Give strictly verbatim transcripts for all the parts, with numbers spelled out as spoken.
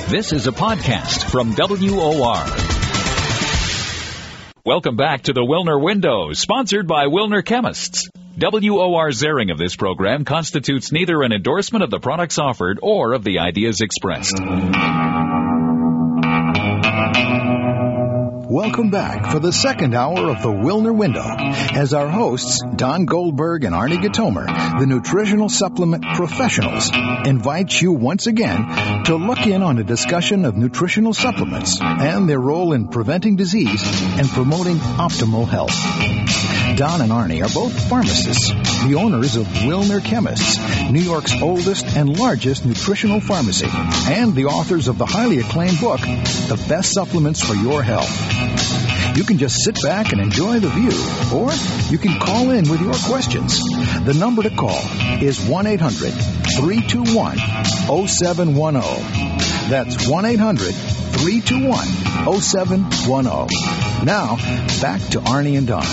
This is a podcast from W O R. Welcome back to the Wilner Window, sponsored by Wilner Chemists. W O R's airing of this program constitutes neither an endorsement of the products offered or of the ideas expressed. Welcome back for the second hour of the Wilner Window, as our hosts, Don Goldberg and Arnie Gatomer, the nutritional supplement professionals, invite you once again to look in on a discussion of nutritional supplements and their role in preventing disease and promoting optimal health. Don and Arnie are both pharmacists, the owners of Wilner Chemists, New York's oldest and largest nutritional pharmacy, and the authors of the highly acclaimed book, The Best Supplements for Your Health. You can just sit back and enjoy the view, or you can call in with your questions. The number to call is one eight hundred three two one oh seven one oh. That's one eight hundred three two one oh seven one oh. Now, back to Arnie and Don.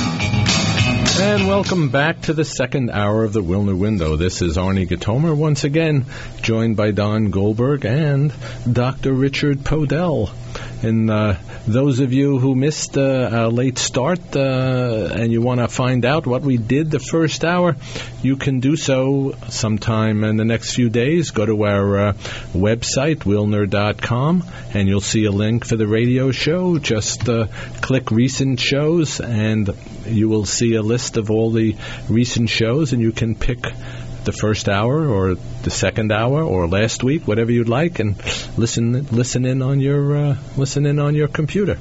And welcome back to the second hour of the Wilner Window. This is Arnie Gatomer, once again, joined by Don Goldberg and Doctor Richard Podell. And uh, those of you who missed uh, our late start uh, and you want to find out what we did the first hour, you can do so sometime in the next few days. Go to our uh, website, wilner dot com, and you'll see a link for the radio show. Just uh, click recent shows, and you will see a list of all the recent shows, and you can pick the first hour or the second hour or last week, whatever you'd like, and listen listen in on your uh, listen in on your computer.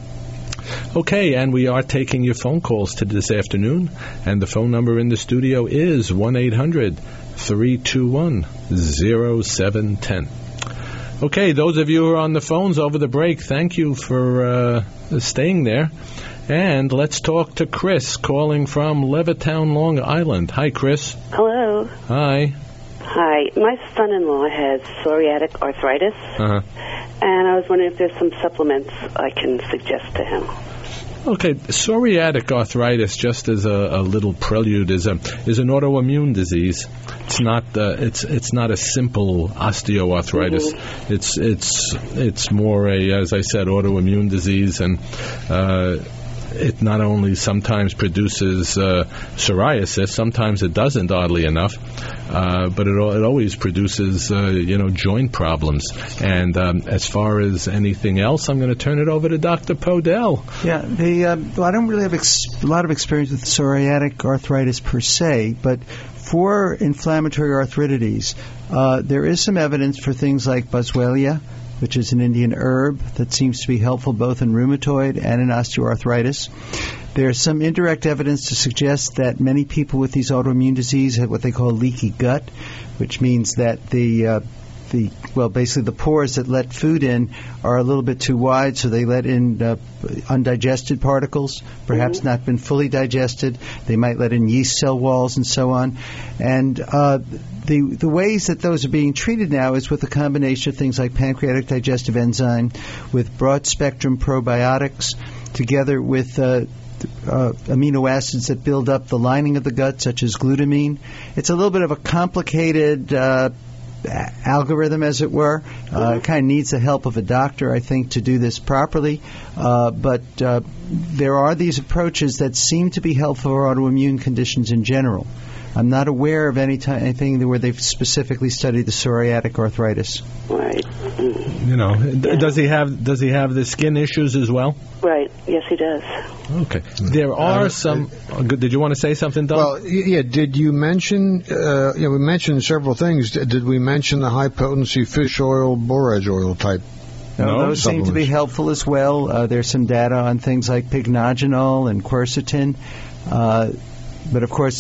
Okay, and we are taking your phone calls to this afternoon, and the phone number in the studio is one eight hundred three two one oh seven one oh. Okay, those of you who are on the phones over the break, thank you for uh, staying there. And let's talk to Chris, calling from Levittown, Long Island. Hi, Chris. Hello. Hi. Hi. My son-in-law has psoriatic arthritis, Uh-huh. and I was wondering if there's some supplements I can suggest to him. Okay, psoriatic arthritis, just as a, a little prelude, is a is an autoimmune disease. It's not uh, it's it's not a simple osteoarthritis. Mm-hmm. It's it's it's more a, as I said, autoimmune disease, and uh, it not only sometimes produces uh, psoriasis, sometimes it doesn't, oddly enough, uh, but it it always produces uh, you know joint problems. And um, as far as anything else, I'm going to turn it over to Doctor Podell. Yeah, the uh, well, I don't really have ex- a lot of experience with psoriatic arthritis per se, but for inflammatory arthritides, uh, there is some evidence for things like Boswellia, which is an Indian herb that seems to be helpful both in rheumatoid and in osteoarthritis. There's some indirect evidence to suggest that many people with these autoimmune diseases have what they call leaky gut, which means that the uh, the well, basically the pores that let food in are a little bit too wide, so they let in uh, undigested particles, perhaps mm-hmm. not been fully digested. They might let in yeast cell walls and so on. And uh, the the ways that those are being treated now is with a combination of things like pancreatic digestive enzyme, with broad-spectrum probiotics, together with uh, Uh, amino acids that build up the lining of the gut, such as glutamine. It's a little bit of a complicated uh, algorithm, as it were. Uh, mm-hmm. It kind of needs the help of a doctor, I think, to do this properly. Uh, but uh, there are these approaches that seem to be helpful for autoimmune conditions in general. I'm not aware of any t- anything where they've specifically studied the psoriatic arthritis. Right. You know, yeah. does he have does he have the skin issues as well? Right. Yes, he does. Okay. There are uh, some. Uh, did you want to say something, Don? Well, yeah. Did you mention? Uh, you know, we mentioned several things. Did we mention the high potency fish oil, borage oil type? No, no, those seem to be helpful as well. Uh, there's some data on things like pycnogenol and quercetin. Uh, But, of course,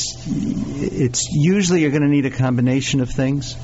it's usually you're going to need a combination of things.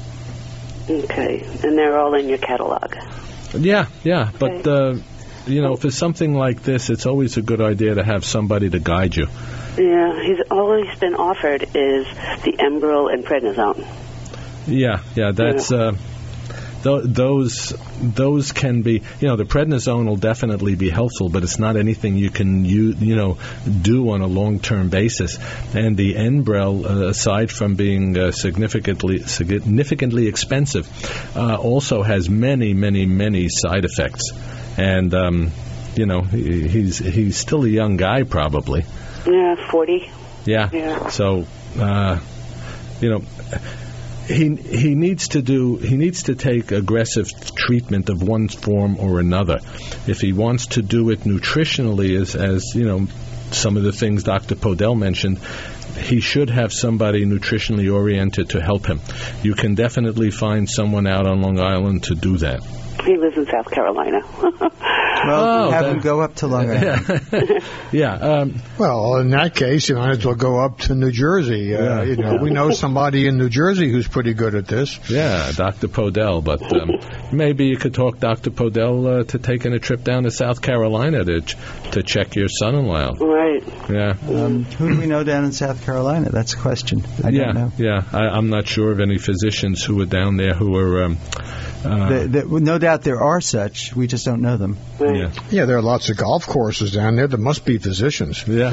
Okay. And they're all in your catalog. Yeah, yeah. Okay. But, uh, you know, for something like this, it's always a good idea to have somebody to guide you. Yeah. He's all he's been offered is the Enbrel and prednisone. Yeah, yeah. That's... Yeah. Uh, th- those those can be, you know, the prednisone will definitely be helpful, but it's not anything you can you you know do on a long-term basis. And the Enbrel, uh, aside from being uh, significantly significantly expensive, uh, also has many many many side effects. And um, you know, he, he's he's still a young guy, probably. Yeah, forty. Yeah. Yeah. So, uh, you know, he he needs to do he needs to take aggressive treatment of one form or another. If he wants to do it nutritionally, as as you know, some of the things Doctor Podell mentioned, he should have somebody nutritionally oriented to help him. You can definitely find someone out on Long Island to do that. He lives in South Carolina. Well, Oh, have then- him go up to Long Island. Yeah. Um, Well, in that case, you might as well go up to New Jersey. Uh, Yeah. You know, we know somebody in New Jersey who's pretty good at this. yeah, Doctor Podell. But um, maybe you could talk Doctor Podell uh, to taking a trip down to South Carolina to ch- to check your son-in-law out. Right. Yeah. Um, who do we know down in South Carolina? That's a question. I yeah, don't know. yeah. I, I'm not sure of any physicians who are down there who are. Um, uh, The, the, no doubt there are such. We just don't know them. Right. yeah, Yeah, there are lots of golf courses down there. There must be physicians. yeah.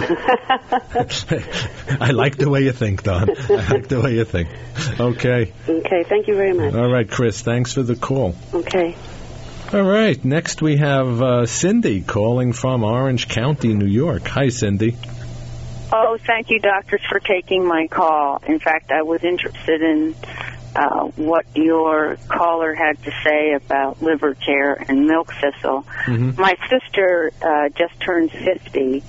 I like the way you think, Don. I like the way you think. Okay. Okay, thank you very much. All right, Chris. Thanks for the call. Okay. All right. Next we have uh, Cindy calling from Orange County, New York. Hi, Cindy. Oh, thank you, doctors, for taking my call. In fact, I was interested in uh, what your caller had to say about liver care and milk thistle. Mm-hmm. My sister uh, just turned fifty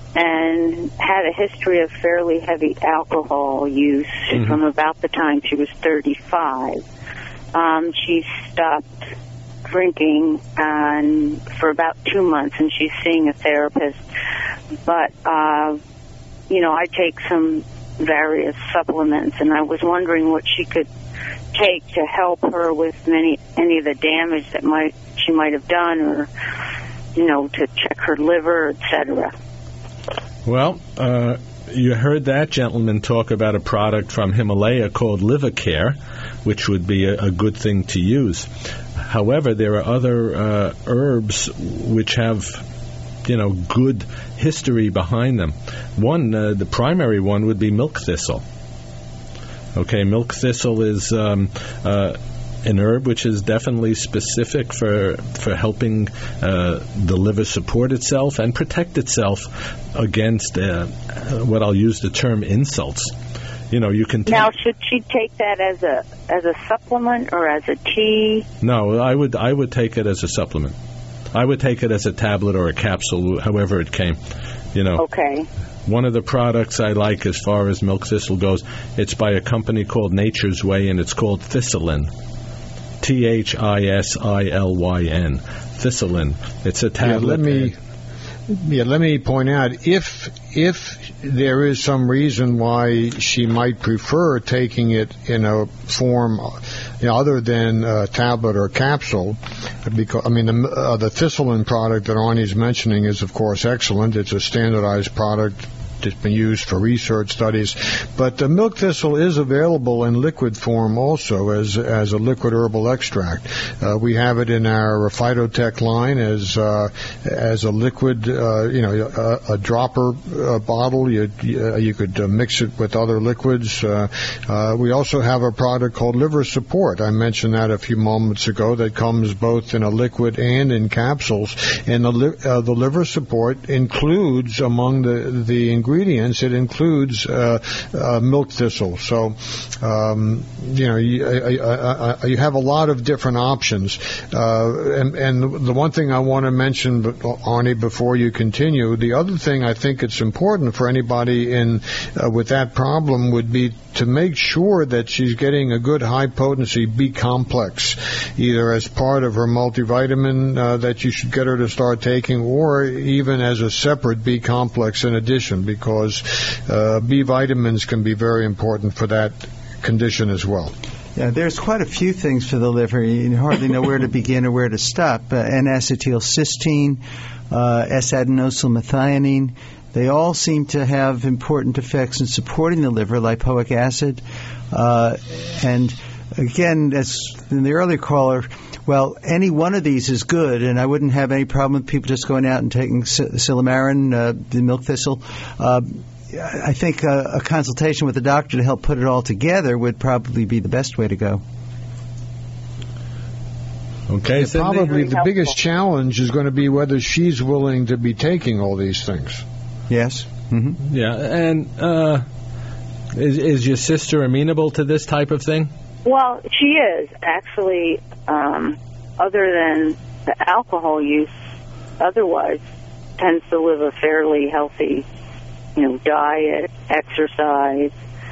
and had a history of fairly heavy alcohol use Mm-hmm. from about the time she was thirty-five. Um, she stopped drinking and for about two months, and she's seeing a therapist. But, uh, you know, I take some various supplements, and I was wondering what she could take to help her with many any of the damage that might she might have done, or, you know, to check her liver, et cetera. Well, uh, you heard that gentleman talk about a product from Himalaya called Liver Care, which would be a, a good thing to use. However, there are other uh, herbs which have, you know, good history behind them. One, uh, the primary one would be milk thistle. Okay, milk thistle is um, uh, an herb which is definitely specific for for helping uh, the liver support itself and protect itself against uh, what I'll use the term insults. You know, you can take, Now, should she take that as a as a supplement or as a tea? no, I would I would take it as a supplement. I would take it as a tablet or a capsule, however it came. You know, Okay. one of the products I like as far as milk thistle goes, it's by a company called Nature's Way, and it's called Thistlin. T H I S I L Y N. Thistlin. It's a Yeah, tablet. let me yeah, let me point out if if there is some reason why she might prefer taking it in a form, you know, other than a tablet or capsule, because I mean the uh, the Thistlin product that Arnie's mentioning is of course excellent. It's a standardized product. It's been used for research studies, but the milk thistle is available in liquid form also as as a liquid herbal extract. Uh, we have it in our Phytotech line as uh, as a liquid, uh, you know, a, a dropper uh, bottle. You you could uh, mix it with other liquids. Uh, uh, we also have a product called Liver Support. I mentioned that a few moments ago. That comes both in a liquid and in capsules. And the li- uh, the Liver Support includes among the the ingredients ingredients, it includes uh, uh, milk thistle. So, um, you know, you, I, I, I, you have a lot of different options. Uh, and, and the one thing I want to mention, Arnie, before you continue, the other thing I think it's important for anybody in uh, with that problem would be to make sure that she's getting a good high-potency B complex, either as part of her multivitamin uh, that you should get her to start taking, or even as a separate B complex in addition, because uh, B vitamins can be very important for that condition as well. Yeah, there's quite a few things for the liver. You hardly know where to begin or where to stop. Uh, N-acetylcysteine, uh, S-adenosylmethionine, they all seem to have important effects in supporting the liver, lipoic acid, uh, and again, as in the earlier caller, well, any one of these is good, and I wouldn't have any problem with people just going out and taking Silymarin, uh, the milk thistle. Uh, I think a, a consultation with the doctor to help put it all together would probably be the best way to go. Okay, so probably the biggest challenge is going to be whether she's willing to be taking all these things. Yes. Mm-hmm. Yeah, and uh, is, is your sister amenable to this type of thing? Well, she is actually. Um, other than the alcohol use, otherwise tends to live a fairly healthy, you know, diet, exercise.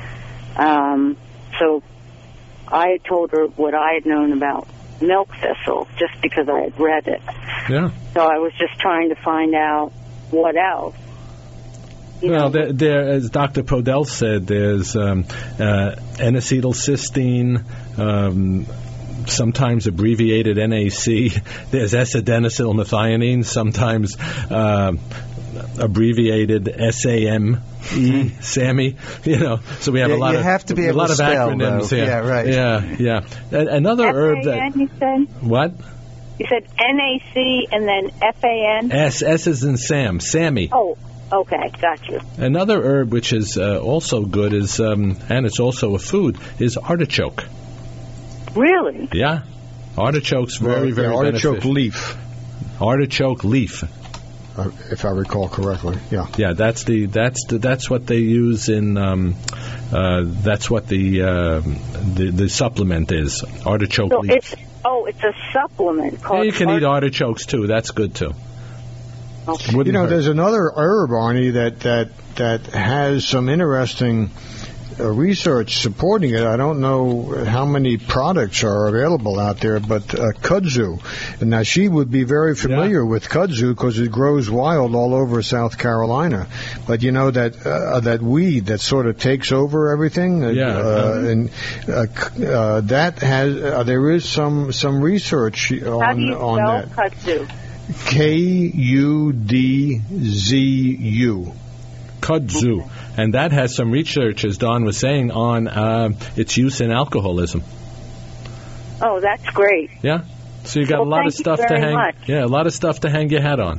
Um, so I told her what I had known about milk thistle just because I had read it. Yeah. So I was just trying to find out what else. You well, know, there, there, as Doctor Podell said, there's um, uh, N-acetylcysteine, um, sometimes abbreviated N A C. There's S-adenosylmethionine, sometimes uh, abbreviated S A M E, SAMI. You know, so we have yeah, a lot you of have to be a able lot to of spell, acronyms. Though. Yeah. yeah, right. Yeah, yeah. A- another herb that F A N, you said? What? You said N A C and then F A N? S, S is in Sam, SAMI. Oh, okay, got you. Another herb which is uh, also good is, um, and it's also a food, is artichoke. Really? Yeah. Artichoke's very, well, very yeah, artichoke beneficial. leaf. Artichoke leaf. Uh, if I recall correctly, yeah. Yeah, that's the that's the, that's what they use in um, uh, that's what the, uh, the the supplement is. Artichoke so leaf. It's, oh, it's a supplement called. Yeah, you can art- eat artichokes too. That's good too. Okay. Wouldn't You know, hurt. there's another herb, Arnie, that that that has some interesting uh, research supporting it. I don't know how many products are available out there, but uh, kudzu. And now she would be very familiar Yeah. with kudzu because it grows wild all over South Carolina. But you know that uh, that weed that sort of takes over everything. uh, Yeah. Uh, and uh, k- uh, that has uh, there is some some research on How do you on spell that. kudzu? K U D Z U. Kudzu. And that has some research, as Don was saying, on uh, its use in alcoholism. Oh, that's great. Yeah. So you got Well, a lot thank of you stuff to very hang. much. Yeah, a lot of stuff to hang your hat on.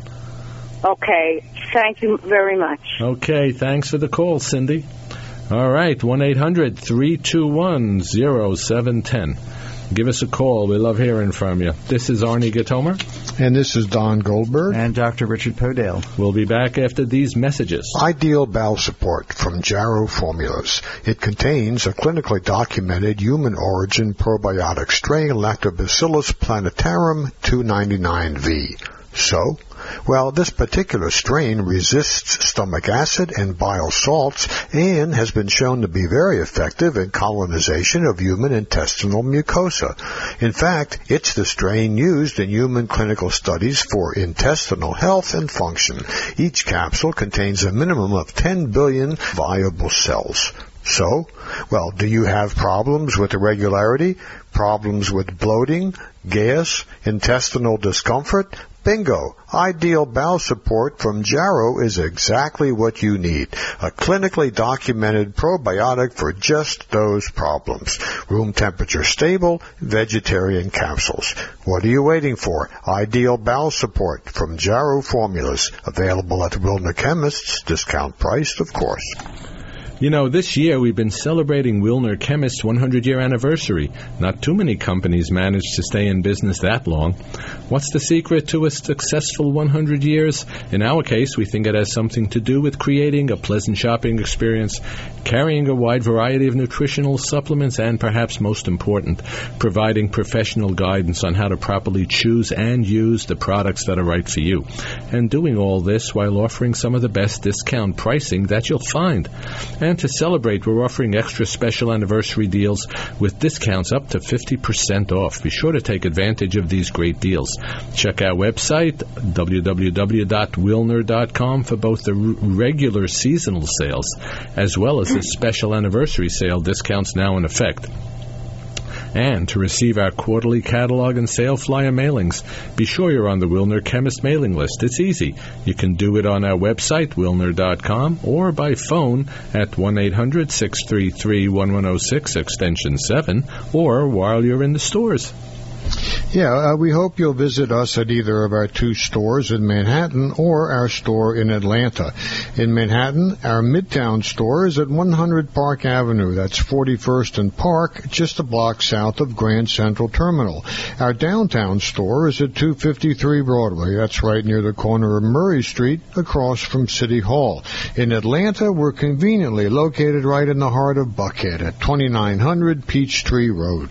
Okay, thank you very much. Okay, thanks for the call, Cindy. All right, one eight hundred three two one oh seven one oh. Give us a call. We love hearing from you. This is Arnie Gatomer. And this is Don Goldberg. And Doctor Richard Podell. We'll be back after these messages. Ideal Bowel Support from Jarrow Formulas. It contains a clinically documented human origin probiotic strain, Lactobacillus plantarum two ninety-nine V. So, well, this particular strain resists stomach acid and bile salts and has been shown to be very effective in colonization of human intestinal mucosa. In fact, it's the strain used in human clinical studies for intestinal health and function. Each capsule contains a minimum of ten billion viable cells. So, well, do you have problems with irregularity, problems with bloating, gas, intestinal discomfort? Bingo! Ideal Bowel Support from Jarrow is exactly what you need. A clinically documented probiotic for just those problems. Room temperature stable, vegetarian capsules. What are you waiting for? Ideal Bowel Support from Jarrow Formulas. Available at Wilner Chemists. Discount priced, of course. You know, this year we've been celebrating Wilner Chemist's one hundred year anniversary. Not too many companies manage to stay in business that long. What's the secret to a successful one hundred years? In our case, we think it has something to do with creating a pleasant shopping experience, carrying a wide variety of nutritional supplements, and perhaps most important, providing professional guidance on how to properly choose and use the products that are right for you. And doing all this while offering some of the best discount pricing that you'll find. And to celebrate, we're offering extra special anniversary deals with discounts up to fifty percent off. Be sure to take advantage of these great deals. Check our website, w w w dot wilner dot com, for both the r- regular seasonal sales as well as the special anniversary sale discounts now in effect. And to receive our quarterly catalog and sale flyer mailings, be sure you're on the Wilner Chemist mailing list. It's easy. You can do it on our website, wilner dot com, or by phone at one eight hundred six three three one one zero six, extension seven, or while you're in the stores. Yeah, uh, we hope you'll visit us at either of our two stores in Manhattan or our store in Atlanta. In Manhattan, our Midtown store is at one hundred Park Avenue. That's forty-first and Park, just a block south of Grand Central Terminal. Our downtown store is at two fifty-three Broadway. That's right near the corner of Murray Street, across from City Hall. In Atlanta, we're conveniently located right in the heart of Buckhead at twenty-nine hundred Peachtree Road.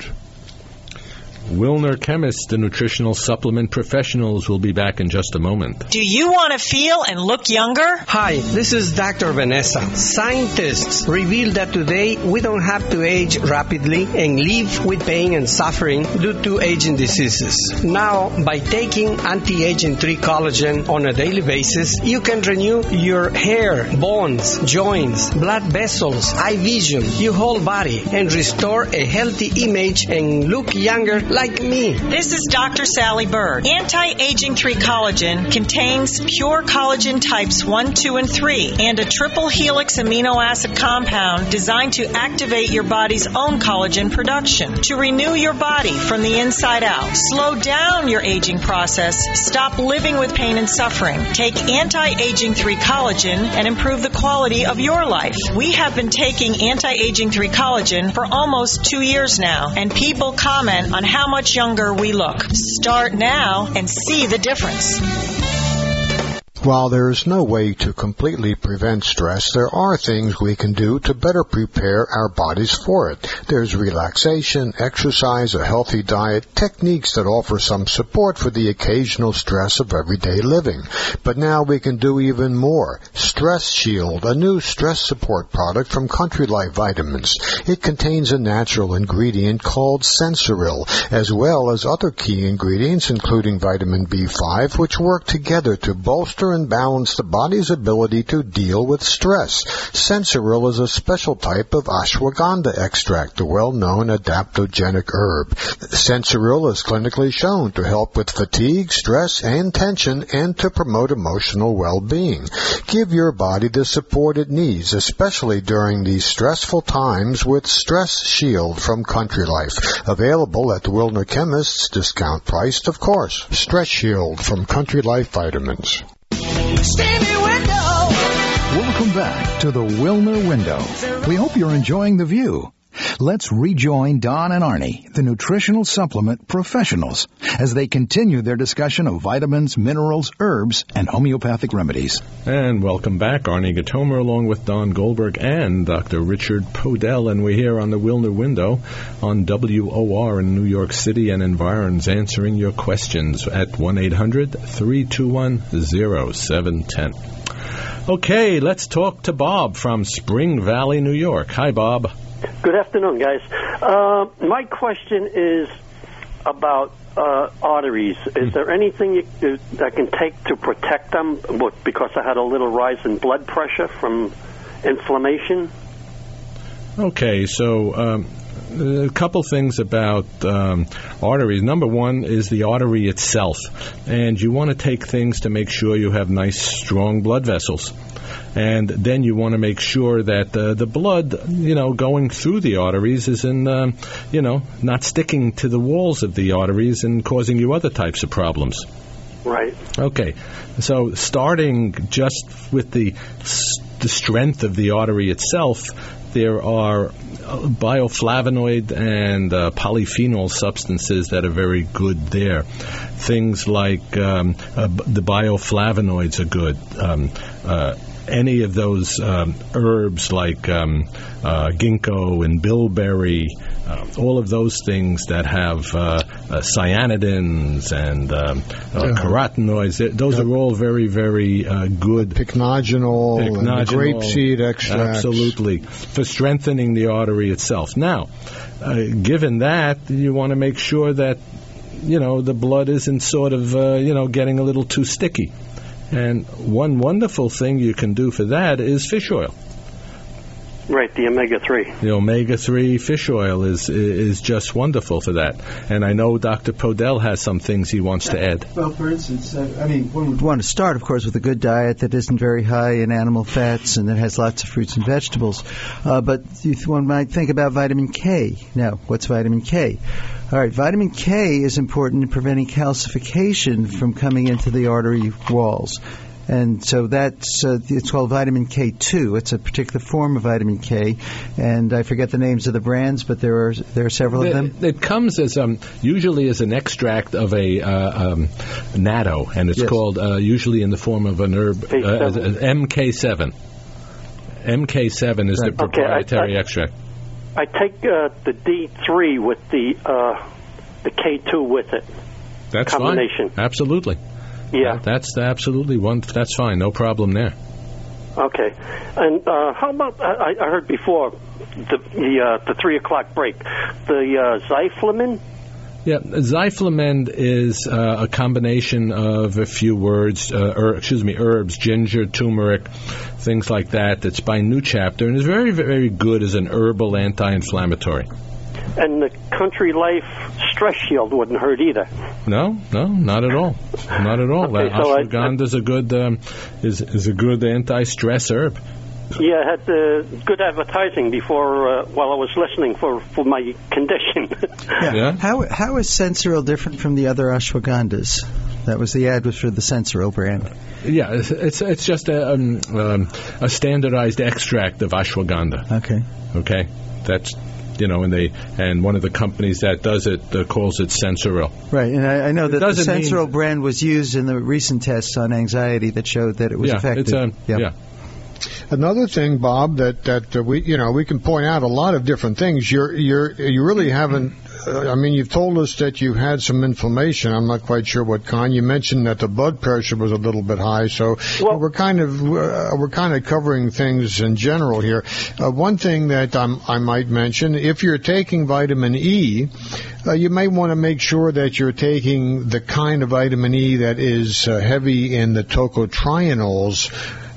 Wilner Chemist, the nutritional supplement professionals, will be back in just a moment. Do you want to feel and look younger? Hi, this is Doctor Vanessa. Scientists reveal that today we don't have to age rapidly and live with pain and suffering due to aging diseases. Now, by taking anti-aging three collagen on a daily basis, you can renew your hair, bones, joints, blood vessels, eye vision, your whole body, and restore a healthy image and look younger like me. This is Doctor Sally Bird. Anti-Aging three Collagen contains pure collagen types one, two, and three and a triple helix amino acid compound designed to activate your body's own collagen production, to renew your body from the inside out, slow down your aging process, stop living with pain and suffering. Take Anti-Aging three Collagen and improve the quality of your life. We have been taking Anti-Aging three Collagen for almost two years now, and people comment on how much younger we look. Start now and see the difference. While there is no way to completely prevent stress, there are things we can do to better prepare our bodies for it. There's relaxation, exercise, a healthy diet, techniques that offer some support for the occasional stress of everyday living. But now we can do even more. Stress Shield, a new stress support product from Country Life Vitamins. It contains a natural ingredient called Sensoril, as well as other key ingredients, including vitamin B five, which work together to bolster and balance the body's ability to deal with stress. Sensoril is a special type of ashwagandha extract, a well-known adaptogenic herb. Sensoril is clinically shown to help with fatigue, stress, and tension, and to promote emotional well-being. Give your body the support it needs, especially during these stressful times, with Stress Shield from Country Life. Available at the Wilner Chemist's, discount priced, of course. Stress Shield from Country Life Vitamins. Welcome back to the Wilner Window. We hope you're enjoying the view. Let's rejoin Don and Arnie, the nutritional supplement professionals, as they continue their discussion of vitamins, minerals, herbs, and homeopathic remedies. And welcome back, Arnie Gatomer, along with Don Goldberg and Doctor Richard Podell, and we're here on the Wilner Window on W O R in New York City and environs, answering your questions at one eight hundred three two one oh seven one oh. Okay, let's talk to Bob from Spring Valley, New York. Hi, Bob. Good afternoon, guys. Uh, my question is about uh, arteries. Is there anything you, I can take to protect them? Because I had a little rise in blood pressure from inflammation. Okay, so um, a couple things about um, arteries. Number one is the artery itself, and you want to take things to make sure you have nice, strong blood vessels. And then you want to make sure that uh, the blood, you know, going through the arteries is in, um, you know, not sticking to the walls of the arteries and causing you other types of problems. Right. Okay. So starting just with the, the strength of the artery itself, there are bioflavonoid and uh, polyphenol substances that are very good there. Things like um, uh, the bioflavonoids are good. Um, uh, any of those um, herbs like um, uh, ginkgo and bilberry, uh, all of those things that have uh, uh, cyanidins and um, uh, carotenoids, those are all very, very uh, good. Pycnogenol, Pycnogenol, and the grapeseed extracts. Absolutely, for strengthening the artery itself. Now, uh, given that, you want to make sure that, you know, the blood isn't sort of, uh, you know, getting a little too sticky. And one wonderful thing you can do for that is fish oil. Right, the omega three. The omega three fish oil is is just wonderful for that. And I know Doctor Podell has some things he wants to add. Well, for instance, uh, I mean, one would want to start, of course, with a good diet that isn't very high in animal fats and that has lots of fruits and vegetables. Uh, but you, one might think about vitamin K. Now, what's vitamin K? All right, vitamin K is important in preventing calcification from coming into the artery walls. And so that's, uh, it's called vitamin K two. It's a particular form of vitamin K, and I forget the names of the brands, but there are there are several it, of them. It comes as um, usually as an extract of a uh, um, natto, and it's yes. called uh, usually in the form of an herb, uh, M K seven. M K seven is right. the proprietary okay, I, I, extract. I take uh, the D three with the uh, the K two with it. That's combination. Fine. Absolutely. Yeah, that's absolutely one. That's fine. No problem there. Okay, and uh, how about I, I heard before the the, uh, the three o'clock break, the uh, Zyflamin. Yeah, Zyflamin is uh, a combination of a few words, uh, or excuse me, herbs, ginger, turmeric, things like that. That's by New Chapter, and is very, very good as an herbal anti-inflammatory. And the Country Life Stress Shield wouldn't hurt either. No, no, not at all, not at all. Okay, uh, so ashwagandha is a good um, is is a good anti-stress herb. Yeah, I had uh, good advertising before uh, while I was listening for, for my condition. yeah. yeah. How how is Sensoril different from the other ashwagandhas? That was the ad was for the Sensoril brand. Yeah, it's it's, it's just a um, um, a standardized extract of ashwagandha. Okay. Okay, that's. You know, and they and one of the companies that does it uh, calls it Sensoril. Right, and I, I know that the Sensoril mean, brand was used in the recent tests on anxiety that showed that it was yeah, effective. It's a, yep. Yeah. Another thing, Bob, that that uh, we you know we can point out a lot of different things. You're you're you really haven't. Uh, I mean, you've told us that you had some inflammation. I'm not quite sure what kind. You mentioned that the blood pressure was a little bit high. So well, we're kind of uh, we're kind of covering things in general here. Uh, one thing that I'm, I might mention, if you're taking vitamin E, uh, you may want to make sure that you're taking the kind of vitamin E that is uh, heavy in the tocotrienols.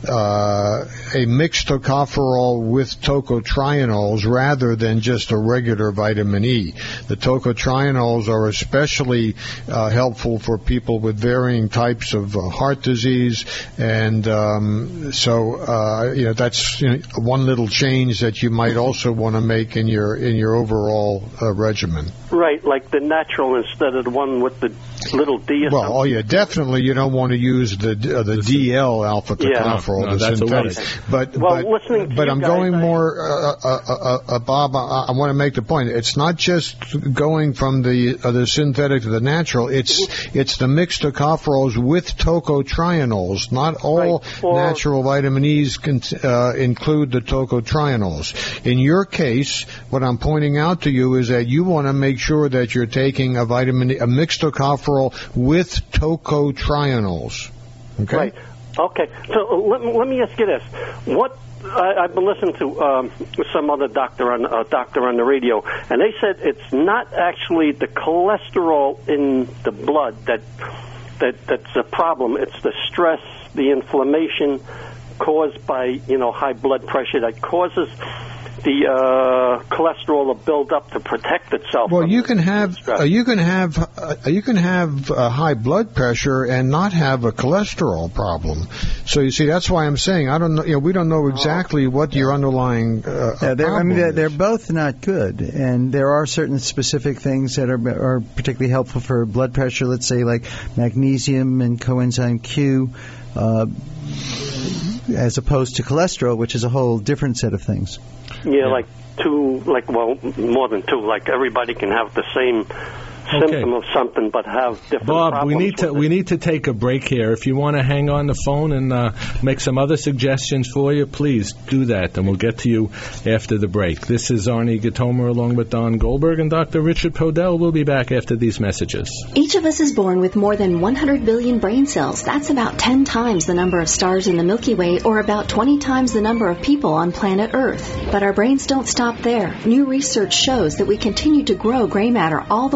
Uh, a mixed tocopherol with tocotrienols rather than just a regular vitamin E. The tocotrienols are especially uh, helpful for people with varying types of uh, heart disease, and um, so uh, you know that's you know, one little change that you might also want to make in your in your overall uh, regimen. Right, like the natural instead of the one with the little D. Or well, something. oh yeah, definitely you don't want to use the uh, the D L alpha tocopherol. Yeah. No, no, that's synthetic. But well, but, but I'm guys, going I, more, uh, uh, uh, uh, Bob. I, I want to make the point. It's not just going from the uh, the synthetic to the natural. It's it's the mixed tocopherols with tocotrienols. Not all right. or, natural vitamin E's can, uh, include the tocotrienols. In your case, what I'm pointing out to you is that you want to make sure that you're taking a vitamin, a mixed tocopherol with tocotrienols. Okay. Right. Okay, so let, let me ask you this: What I, I've been listening to um, some other doctor on uh, doctor on the radio, and they said it's not actually the cholesterol in the blood that that that's a problem. It's the stress, the inflammation caused by you know high blood pressure that causes the uh, cholesterol to build up to protect itself. Well, you can have uh, you can have uh, you can have uh, high blood pressure and not have a cholesterol problem. So you see, that's why I'm saying I don't know. You know, we don't know exactly what your underlying uh, yeah, they're, problem I mean, they're, is. they're both not good, and there are certain specific things that are are particularly helpful for blood pressure. Let's say like magnesium and coenzyme Q. Uh, as opposed to cholesterol, which is a whole different set of things. Yeah, yeah, like two, like, well, more than two. Like, everybody can have the same okay. symptom of something, but have different Bob, problems. we need to with we it. need to take a break here. If you want to hang on the phone and uh, make some other suggestions for you, please do that, and we'll get to you after the break. This is Arnie Gatomer along with Don Goldberg and Doctor Richard Podell. We'll be back after these messages. Each of us is born with more than one hundred billion brain cells. That's about ten times the number of stars in the Milky Way, or about twenty times the number of people on planet Earth. But our brains don't stop there. New research shows that we continue to grow gray matter all the way through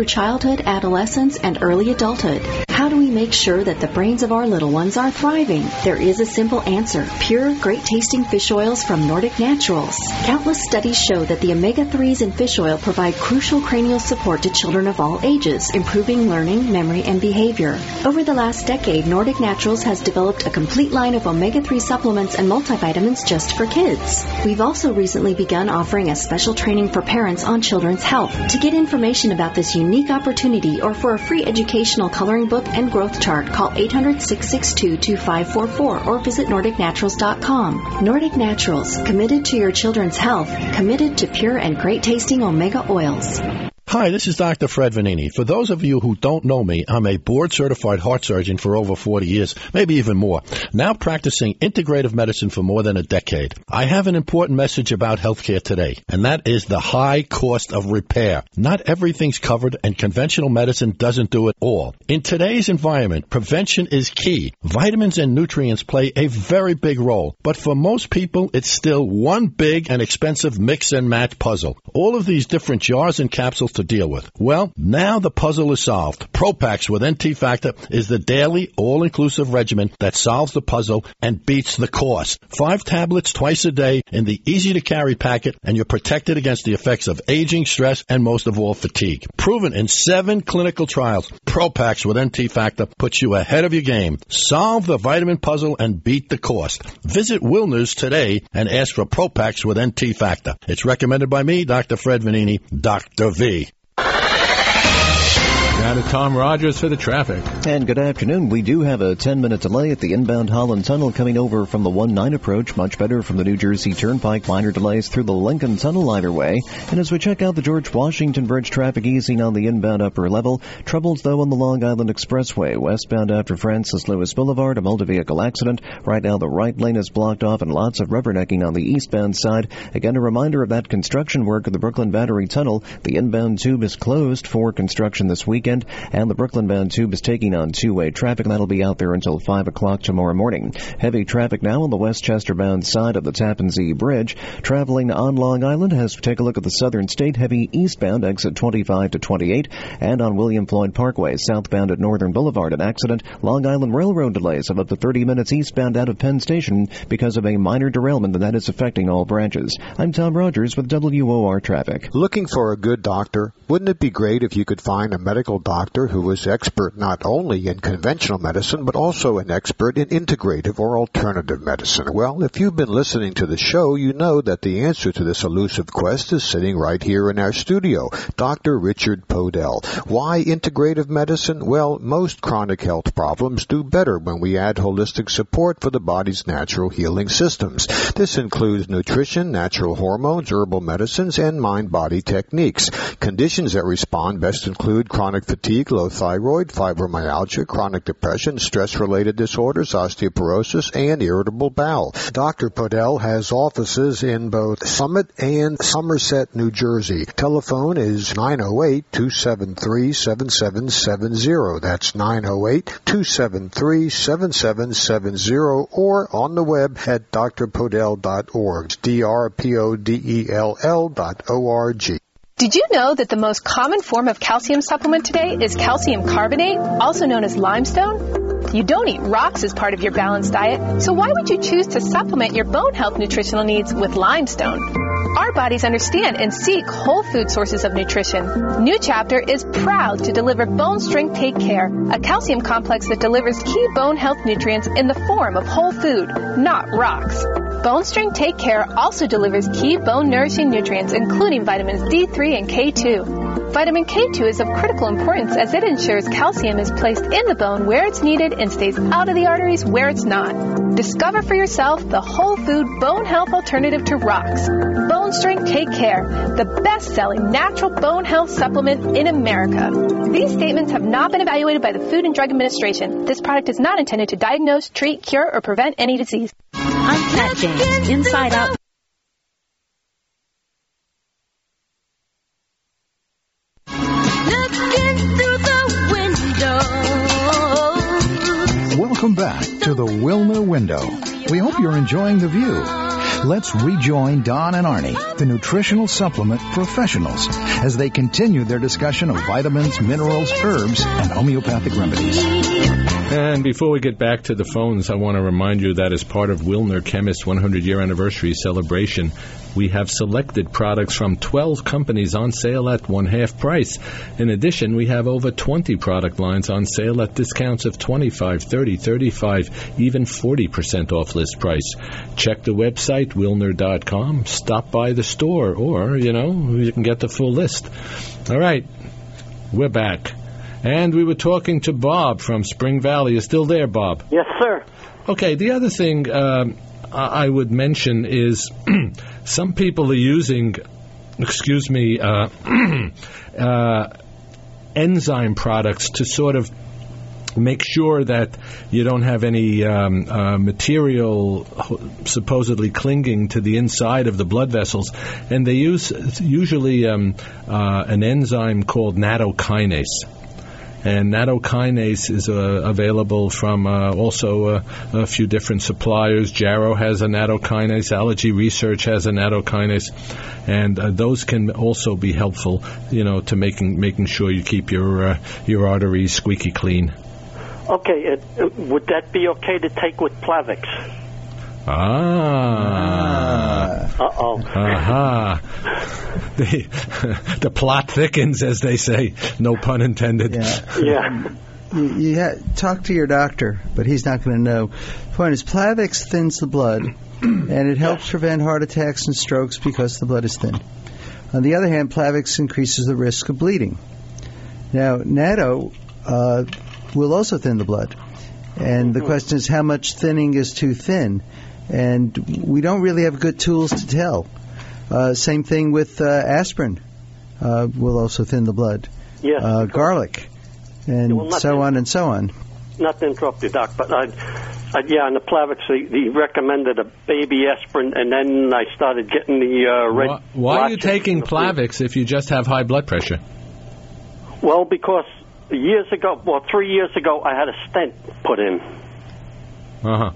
through childhood, adolescence, and early adulthood. How do we make sure that the brains of our little ones are thriving? There is a simple answer. Pure, great-tasting fish oils from Nordic Naturals. Countless studies show that the omega threes in fish oil provide crucial cranial support to children of all ages, improving learning, memory, and behavior. Over the last decade, Nordic Naturals has developed a complete line of omega three supplements and multivitamins just for kids. We've also recently begun offering a special training for parents on children's health. To get information about this unique opportunity or for a free educational coloring book and growth chart, call eight hundred, six six two, two five four four or visit nordic naturals dot com. Nordic Naturals, committed to your children's health, committed to pure and great-tasting omega oils. Hi, this is Doctor Fred Vanini. For those of you who don't know me, I'm a board-certified heart surgeon for over forty years, maybe even more, now practicing integrative medicine for more than a decade. I have an important message about healthcare today, and that is the high cost of repair. Not everything's covered, and conventional medicine doesn't do it all. In today's environment, prevention is key. Vitamins and nutrients play a very big role, but for most people, it's still one big and expensive mix-and-match puzzle. All of these different jars and capsules to deal with. Well, now the puzzle is solved. Propax with N T Factor is the daily, all-inclusive regimen that solves the puzzle and beats the cost. Five tablets twice a day in the easy-to-carry packet, and you're protected against the effects of aging, stress, and most of all, fatigue. Proven in seven clinical trials, Propax with N T Factor puts you ahead of your game. Solve the vitamin puzzle and beat the cost. Visit Wilner's today and ask for Propax with N T Factor. It's recommended by me, Doctor Fred Vanini, Doctor V. Down to Tom Rogers for the traffic. And good afternoon. We do have a ten-minute delay at the inbound Holland Tunnel coming over from the one nine approach. Much better from the New Jersey Turnpike. Minor delays through the Lincoln Tunnel either way. And as we check out the George Washington Bridge, traffic easing on the inbound upper level. Troubles, though, on the Long Island Expressway. Westbound after Francis Lewis Boulevard, a multi-vehicle accident. Right now, the right lane is blocked off and lots of rubbernecking on the eastbound side. Again, a reminder of that construction work of the Brooklyn Battery Tunnel. The inbound tube is closed for construction this weekend. And the Brooklyn-bound tube is taking on two-way traffic, and that'll be out there until five o'clock tomorrow morning. Heavy traffic now on the Westchester-bound side of the Tappan Zee Bridge. Traveling on Long Island has to take a look at the Southern State. Heavy eastbound exit twenty-five to twenty-eight. And on William Floyd Parkway, southbound at Northern Boulevard, an accident. Long Island Railroad delays of up to thirty minutes eastbound out of Penn Station because of a minor derailment, and that is affecting all branches. I'm Tom Rogers with W O R Traffic. Looking for a good doctor? Wouldn't it be great if you could find a medical doctor who was expert not only in conventional medicine, but also an expert in integrative or alternative medicine? Well, if you've been listening to the show, you know that the answer to this elusive quest is sitting right here in our studio, Doctor Richard Podell. Why integrative medicine? Well, most chronic health problems do better when we add holistic support for the body's natural healing systems. This includes nutrition, natural hormones, herbal medicines, and mind-body techniques. Conditions that respond best include chronic fatigue, low thyroid, fibromyalgia, chronic depression, stress-related disorders, osteoporosis, and irritable bowel. Doctor Podell has offices in both Summit and Somerset, New Jersey. Telephone is nine oh eight, two seven three, seven seven seven zero. That's nine oh eight, two seven three, seven seven seven zero, or on the web at d r podell dot org. D R P O D E L L dot O R G. Did you know that the most common form of calcium supplement today is calcium carbonate, also known as limestone? You don't eat rocks as part of your balanced diet, so why would you choose to supplement your bone health nutritional needs with limestone? Our bodies understand and seek whole food sources of nutrition. New Chapter is proud to deliver Bone Strength Take Care, a calcium complex that delivers key bone health nutrients in the form of whole food, not rocks. Bone Strength Take Care also delivers key bone nourishing nutrients, including vitamins D three and K two. Vitamin K two is of critical importance as it ensures calcium is placed in the bone where it's needed and stays out of the arteries where it's not. Discover for yourself the whole food bone health alternative to rocks. Bone Strength Take Care, the best-selling natural bone health supplement in America. These statements have not been evaluated by the Food and Drug Administration. This product is not intended to diagnose, treat, cure, or prevent any disease. I'm Kat James, Inside Out. Welcome back to the Wilner Window. We hope you're enjoying the view. Let's rejoin Don and Arnie, the nutritional supplement professionals, as they continue their discussion of vitamins, minerals, herbs, and homeopathic remedies. And before we get back to the phones, I want to remind you that as part of Wilner Chemist's one hundred year anniversary celebration, we have selected products from twelve companies on sale at one-half price. In addition, we have over twenty product lines on sale at discounts of twenty-five, thirty, thirty-five, even forty percent off list price. Check the website, wilner dot com. Stop by the store, or, you know, you can get the full list. All right, we're back. And we were talking to Bob from Spring Valley. You're still there, Bob? Yes, sir. Okay, the other thing um, I would mention is some people are using, excuse me, uh, uh, enzyme products to sort of make sure that you don't have any um, uh, material supposedly clinging to the inside of the blood vessels. And they use usually um, uh, an enzyme called nattokinase. And nattokinase is uh, available from uh, also uh, a few different suppliers. Jarrow has a nattokinase. Allergy Research has a nattokinase. And uh, those can also be helpful, you know, to making making sure you keep your uh, your arteries squeaky clean. Okay, uh, would that be okay to take with Plavix? Ah. Uh-oh. Aha. The, the plot thickens, as they say. No pun intended. Yeah. Yeah. You, you ha- talk to your doctor, but he's not going to know. The point is, Plavix thins the blood, and it helps prevent heart attacks and strokes because the blood is thin. On the other hand, Plavix increases the risk of bleeding. Now, Natto uh, will also thin the blood. And the question is, how much thinning is too thin? And we don't really have good tools to tell. Uh, same thing with uh, aspirin. Uh, will also thin the blood. Yes. Uh, garlic, and well, so on and so on. Not to interrupt you, Doc, but I, I, yeah, on the Plavix, he, he recommended a baby aspirin, and then I started getting the uh, red. Why, why are you taking Plavix if you just have high blood pressure? Well, because years ago, well, three years ago, I had a stent put in. Uh-huh.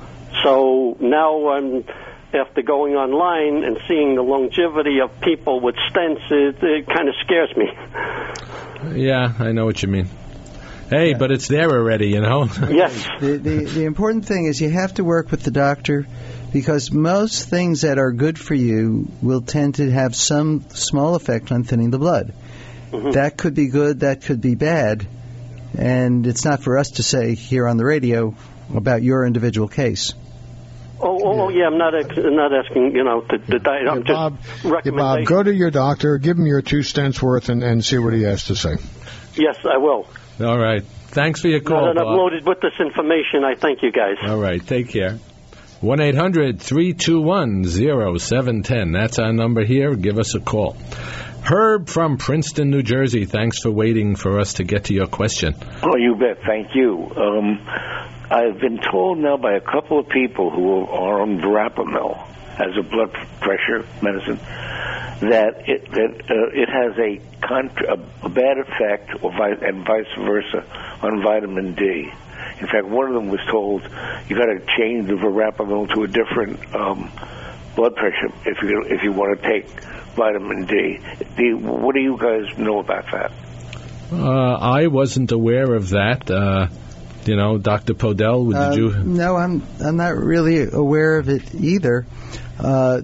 So now I'm, after going online and seeing the longevity of people with stents, it, it kind of scares me. Yeah, I know what you mean. Hey, yeah. But it's there already, you know? Yes. The, the, the important thing is you have to work with the doctor, because most things that are good for you will tend to have some small effect on thinning the blood. Mm-hmm. That could be good, that could be bad, and it's not for us to say here on the radio about your individual case. Oh, oh, yeah. I'm not ex- not asking, you know, to, to die. I'm yeah, Bob, just yeah, Bob, go to your doctor, give him your two stents worth, and, and see what he has to say. Yes, I will. All right. Thanks for your call, Now that Bob. I'm loaded with this information, I thank you guys. All right. Take care. one eight hundred three two one oh seven one oh. That's our number here. Give us a call. Herb from Princeton, New Jersey. Thanks for waiting for us to get to your question. Oh, you bet. Thank you. Um, I've been told now by a couple of people who are on Verapamil as a blood pressure medicine that it that uh, it has a, contra- a bad effect, or vi- and vice versa, on vitamin D. In fact, one of them was told you got to change the Verapamil to a different um, blood pressure if you if you want to take vitamin D. D. What do you guys know about that? Uh, I wasn't aware of that. Uh, you know, Doctor Podell, did uh, you? No, I'm I'm not really aware of it either. Uh,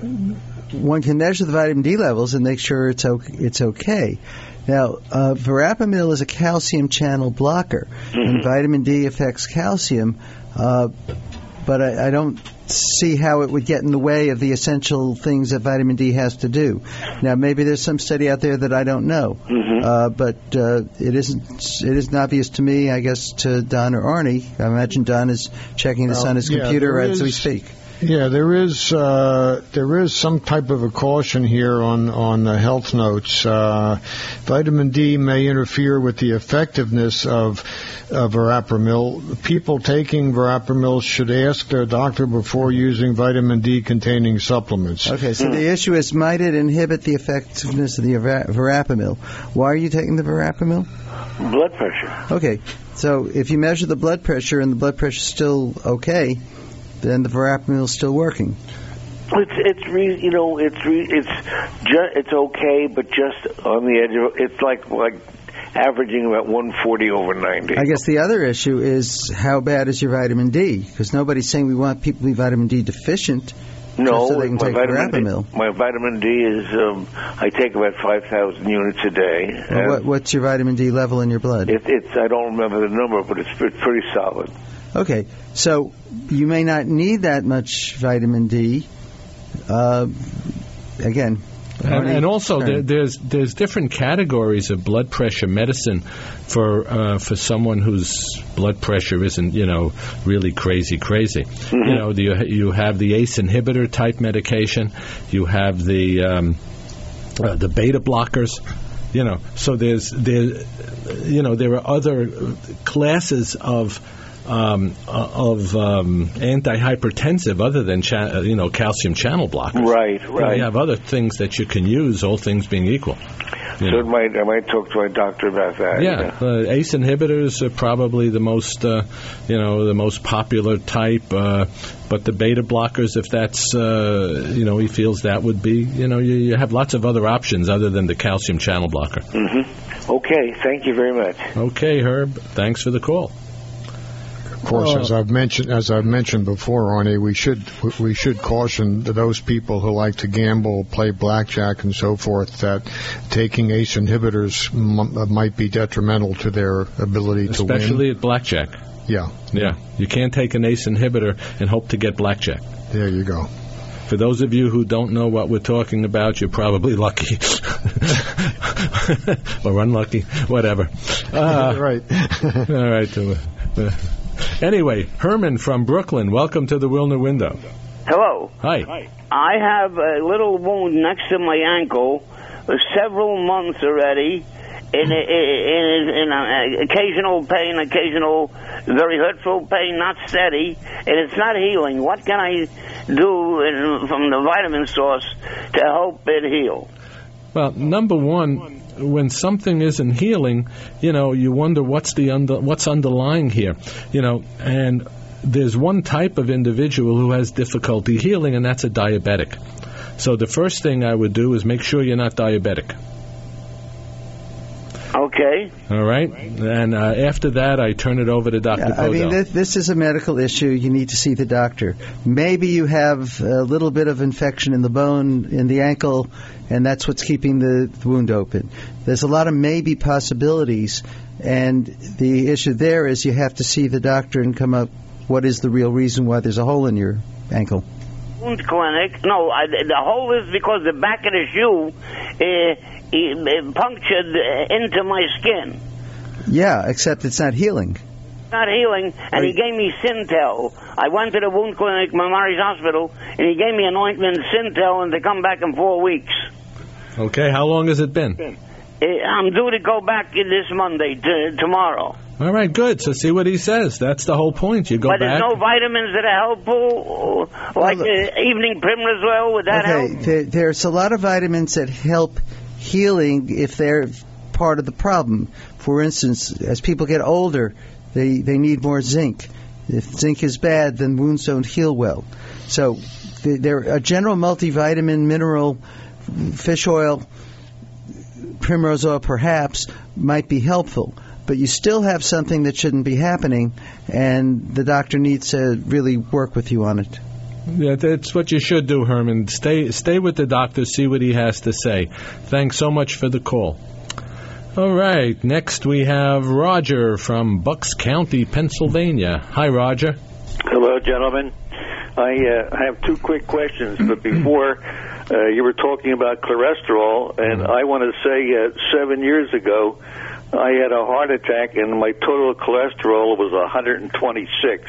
one can measure the vitamin D levels and make sure it's okay. It's okay. Now, uh, Verapamil is a calcium channel blocker, mm-hmm. and vitamin D affects calcium, uh, but I, I don't see how it would get in the way of the essential things that vitamin D has to do. Now, maybe there's some study out there that I don't know, mm-hmm. uh, but uh, it isn't. It isn't obvious to me. I guess to Don or Arnie. I imagine Don is checking this well, on his yeah, computer as is, we speak. Yeah, there is uh, there is some type of a caution here on on the health notes. Uh, vitamin D may interfere with the effectiveness of uh, Verapamil. People taking Verapamil should ask their doctor before using vitamin D containing supplements. Okay, so mm. the issue is, might it inhibit the effectiveness of the Verapamil? Why are you taking the Verapamil? Blood pressure. Okay, so if you measure the blood pressure and the blood pressure is still okay, then the Verapamil is still working. It's it's re, you know it's re, it's ju- it's okay, but just on the edge of it's like like averaging about one forty over ninety. I guess the other issue is how bad is your vitamin D? Because nobody's saying we want people to be vitamin D deficient. No, so they can my take vitamin Rapamil. D, my vitamin D is um, I take about five thousand units a day. Well, what, what's your vitamin D level in your blood? It, it's I don't remember the number, but it's, it's pretty solid. Okay, so you may not need that much vitamin D. Uh, again, and, and also there, there's there's different categories of blood pressure medicine for uh, for someone whose blood pressure isn't you know really crazy crazy. Mm-hmm. You know you you have the ACE inhibitor type medication, you have the um, uh, the beta blockers. You know, so there's there you know there are other classes of. Um, of um, antihypertensive other than cha- you know calcium channel blockers. Right, right. You know, you have other things that you can use, all things being equal. So it might, I might talk to my doctor about that. Yeah, yeah. Uh, ACE inhibitors are probably the most, uh, you know, the most popular type. Uh, but the beta blockers, if that's, uh, you know, he feels that would be, you know, you, you have lots of other options other than the calcium channel blocker. Mm-hmm. Okay, thank you very much. Okay, Herb, thanks for the call. Of course, as I've mentioned, as I've mentioned before, Arnie, we should we should caution those people who like to gamble, play blackjack, and so forth that taking ACE inhibitors m- might be detrimental to their ability Especially to win. Especially at blackjack. Yeah, yeah. You can't take an ACE inhibitor and hope to get blackjack. There you go. For those of you who don't know what we're talking about, you're probably lucky. Or unlucky, whatever. Uh, right. All right. Uh, Anyway, Herman from Brooklyn, welcome to the Wilner Window. Hello. Hi. I have a little wound next to my ankle for several months already, in, in, in, in occasional pain, occasional very hurtful pain, not steady, and it's not healing. What can I do in, from the vitamin source to help it heal? Well, number one, when something isn't healing, you know, you wonder what's the under, what's underlying here, you know, and there's one type of individual who has difficulty healing, and that's a diabetic. So the first thing I would do is make sure you're not diabetic. Okay. All right. And uh, after that, I turn it over to Doctor Yeah, I mean, th- this is a medical issue. You need to see the doctor. Maybe you have a little bit of infection in the bone, in the ankle, and that's what's keeping the, the wound open. There's a lot of maybe possibilities, and the issue there is you have to see the doctor and come up what is the real reason why there's a hole in your ankle. Wound clinic. No, I, the hole is because the back of the shoe uh, it, it punctured into my skin. Yeah, except it's not healing. Not healing, and he gave me Syntel. I went to the wound clinic, Memorial Hospital, and he gave me an ointment, Syntel, and to come back in four weeks. Okay, how long has it been? I'm due to go back this Monday, to, tomorrow. All right, good. So see what he says. That's the whole point. You go but back. But there's no vitamins that are helpful, like well, uh, evening primrosole, would that okay, help? There, there's a lot of vitamins that help healing if they're part of the problem. For instance, as people get older, they, they need more zinc. If zinc is bad, then wounds don't heal well. So there a general multivitamin, mineral, fish oil, primrose oil perhaps might be helpful. But you still have something that shouldn't be happening, and the doctor needs to really work with you on it. Yeah, that's what you should do, Herman. Stay stay with the doctor, see what he has to say. Thanks so much for the call. All right, next we have Roger from Bucks County, Pennsylvania. Hi, Roger. Hello, gentlemen. I uh, have two quick questions, but before uh, you were talking about cholesterol, and I want to say uh, seven years ago, I had a heart attack, and my total cholesterol was one hundred twenty-six.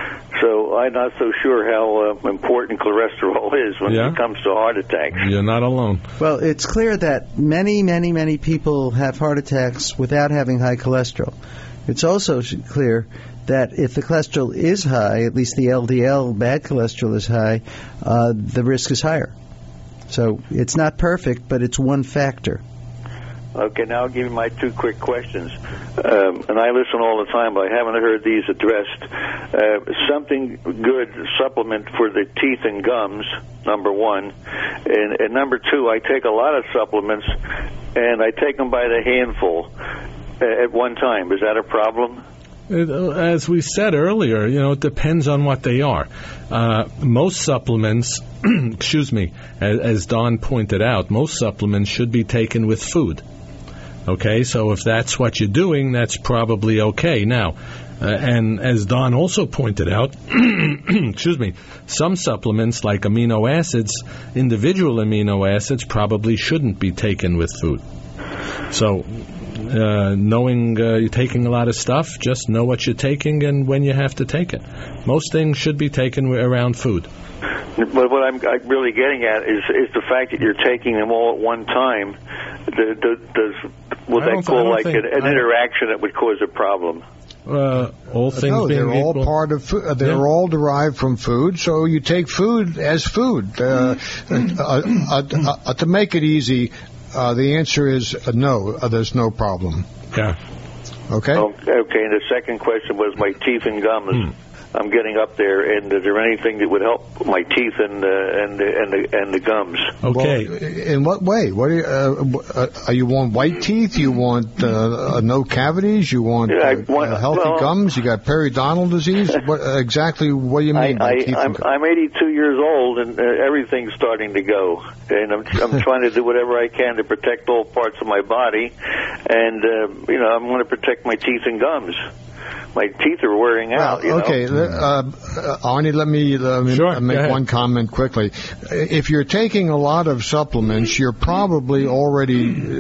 So I'm not so sure how uh, important cholesterol is when yeah. it comes to heart attacks. You're not alone. Well, it's clear that many, many, many people have heart attacks without having high cholesterol. It's also clear that if the cholesterol is high, at least the L D L, bad cholesterol is high, uh, the risk is higher. So it's not perfect, but it's one factor. Okay, now I'll give you my two quick questions. Um, and I listen all the time, but I haven't heard these addressed. Uh, something good supplement for the teeth and gums, number one. And, and number two, I take a lot of supplements, and I take them by the handful uh, at one time. Is that a problem? As we said earlier, you know, it depends on what they are. Uh, most supplements, excuse me, as, as Don pointed out, most supplements should be taken with food. Okay, so if that's what you're doing, that's probably okay. Now, uh, and as Don also pointed out, excuse me, some supplements like amino acids, individual amino acids, probably shouldn't be taken with food. So, uh, knowing uh, you're taking a lot of stuff, just know what you're taking and when you have to take it. Most things should be taken around food. But what I'm, I'm really getting at is is the fact that you're taking them all at one time. The, the, does will that call like an, an interaction that would cause a problem? Uh, all things no, being they're all equal. part of food. They're yeah. all derived from food, so you take food as food. Uh, uh, uh, uh, uh, to make it easy, uh, the answer is uh, no. Uh, there's no problem. Yeah. Okay. Oh, okay. And the second question was my teeth and gums. Hmm. I'm getting up there, and is there anything that would help my teeth and uh, and the and the and the gums? Okay. Well, in what way? What are you, uh, uh, you want white teeth? You want uh, uh, no cavities? You want, yeah, I uh, want uh, healthy well, gums? You got periodontal disease? What uh, exactly? What do you mean I, by teeth I, and I'm, I'm eighty-two years old, and uh, everything's starting to go, and I'm I'm trying to do whatever I can to protect all parts of my body, and uh, you know I'm going to protect my teeth and gums. My teeth are wearing out. Well, you okay, know? uh, uh, Arnie, let me, let me sure, make one comment quickly. If you're taking a lot of supplements, you're probably already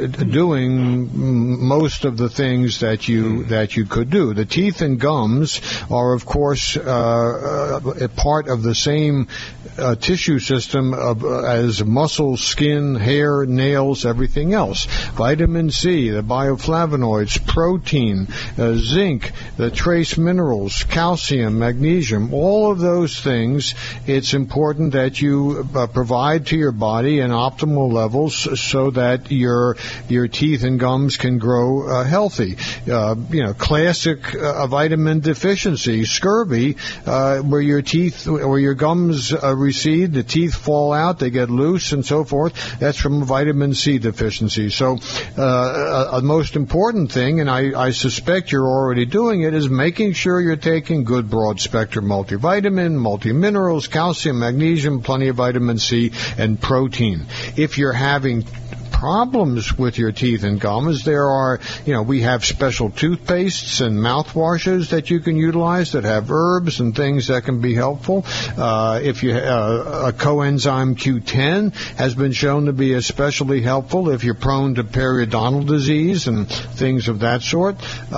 doing most of the things that you that you could do. The teeth and gums are, of course, uh, a part of the same uh, tissue system of, uh, as muscle, skin, hair, nails, everything else. Vitamin C, the bioflavonoids, protein, uh, zinc, the trace minerals, calcium, magnesium, all of those things, it's important that you uh, provide to your body in optimal levels so that your your teeth and gums can grow uh, healthy. Uh, you know, classic uh, vitamin deficiency, scurvy, uh, where your teeth, where your gums uh, recede, the teeth fall out, they get loose and so forth. That's from vitamin C deficiency. So uh, a, a most important thing, and I, I suspect you're already doing it, is making sure you're taking good broad-spectrum multivitamin, multiminerals, calcium, magnesium, plenty of vitamin C, and protein. If you're having problems with your teeth and gums, there are, you know, we have special toothpastes and mouthwashes that you can utilize that have herbs and things that can be helpful. Uh, if you uh, a coenzyme Q ten has been shown to be especially helpful if you're prone to periodontal disease and things of that sort.